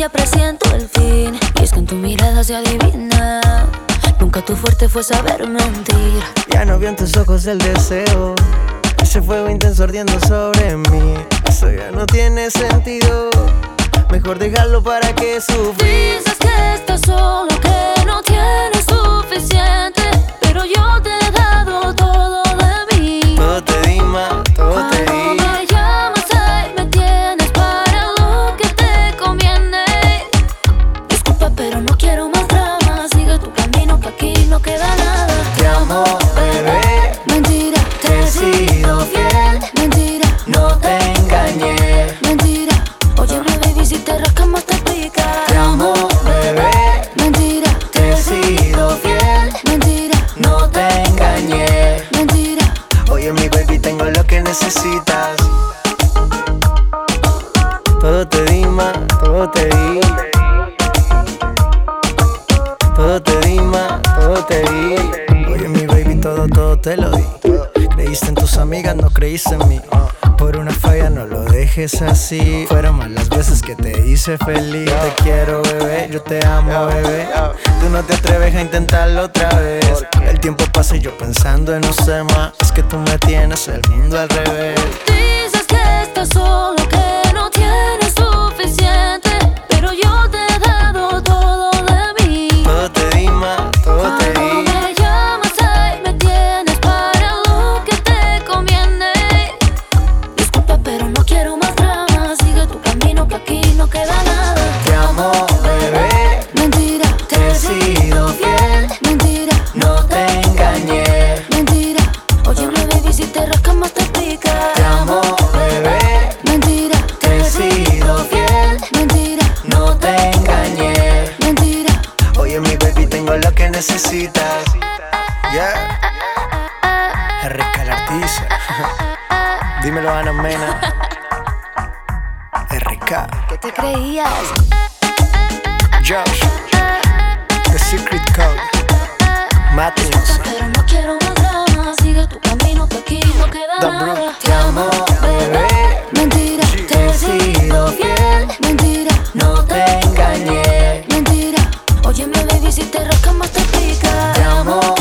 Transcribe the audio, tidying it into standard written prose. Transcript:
ya presiento el fin. Y es que en tu mirada se adivina. Nunca tu fuerte fue saber mentir. Ya no veo en tus ojos el deseo, ese fuego intenso ardiendo sobre mí. Eso ya no tiene sentido, mejor dejarlo para que sufrir. Dices que estás solo, que no tienes suficiente, pero yo te he dado todo de mí. Todo te di, ma, todo te di. Cuando me llamas ahí me tienes para lo que te conviene. Disculpa pero no quiero más drama, sigue tu camino que aquí no queda nada. Te amo, bebé, Mentira, te he sido fiel. mentira, No te engañé. mentira. Óyeme baby, si te rascas más te pica. Te amo, bebé, Mentira, te he sido fiel. mentira, No te engañé. mentira. Oye mi baby, tengo lo que necesitas. Todo te di, ma, todo te di. Todo te di, ma, todo te di. Oye mi baby, todo te lo di. Creíste en tus amigas, no creíste en mí. Por una falla no lo dejes así. Fueron más las veces que te hice feliz. Te quiero, bebé, yo te amo, bebé. Tú no te atreves a intentarlo otra vez. El tiempo pasa y yo pensando en los demás. Es que tú me tienes el mundo al revés. Dices que estás solo, que no tienes suficiente, pero yo te he dado todo de mí. Todo te di, ma, todo te Cuando di. me llamas ahí me tienes para lo que te conviene. Disculpa pero no quiero más drama, sigue tu camino que aquí no queda nada. Te amo, bebé, Mentira, te he sido fiel. mentira, No te engañé. mentira. Óyeme baby, si te rascas más te pica. Te amo, bebé, Mentira, te he sido fiel. mentira, No te engañé. mentira. Oye mi baby, tengo lo que necesitas. Yeah. RK el artista. Dímelo, Ana Mena. RK. ¿Qué te creías? Josh. The Secret Code. Matthews. Pero no quiero más drama, sigue tu camino que aquí no queda The nada. Brook. Te amo, bebé, Mentira, te he sido fiel. mentira, No te engañé. mentira. Óyeme baby, si te rascas más te pica. Te amo,